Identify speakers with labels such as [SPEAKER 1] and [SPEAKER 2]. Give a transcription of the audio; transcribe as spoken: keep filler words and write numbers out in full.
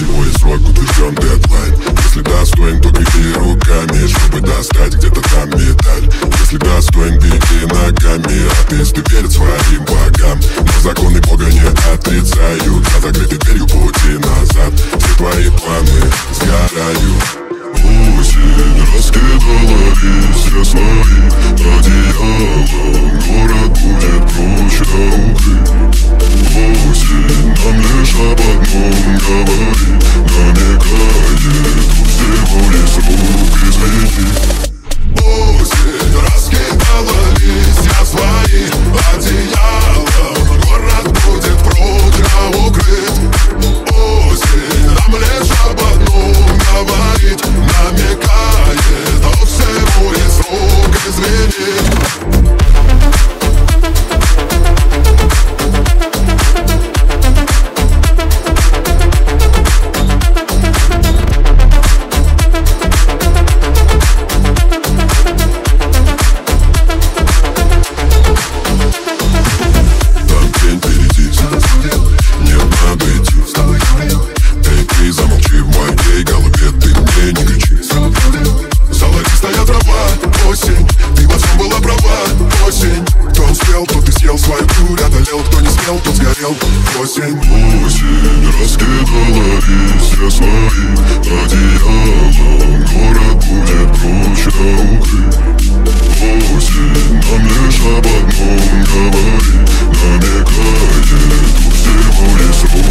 [SPEAKER 1] всего есть срок, утвержден дедлайн. Если достоин, то крепи руками, чтобы достать где-то там медаль. Если достоин, беги ногами, атеисты верят своим богам. Но законы Бога не отрицают, за закрытой дверью пути назад. Все твои планы сгорают. Осень раскидала листья свои одеялом, город будет прочно укрыт. Осень нам лишь об одном говорит, намекает, у всего есть рук, извини. Осень раскидала листья свои одеялом, город будет прочно укрыт. Осень нам лишь об одном говорит, намекает, а всему есть рук, извини. Осень, осень раскидала листья свои одеялом, город будет прочно укрыт. Осень нам лишь об одном говорит, намекает, у всего есть рук.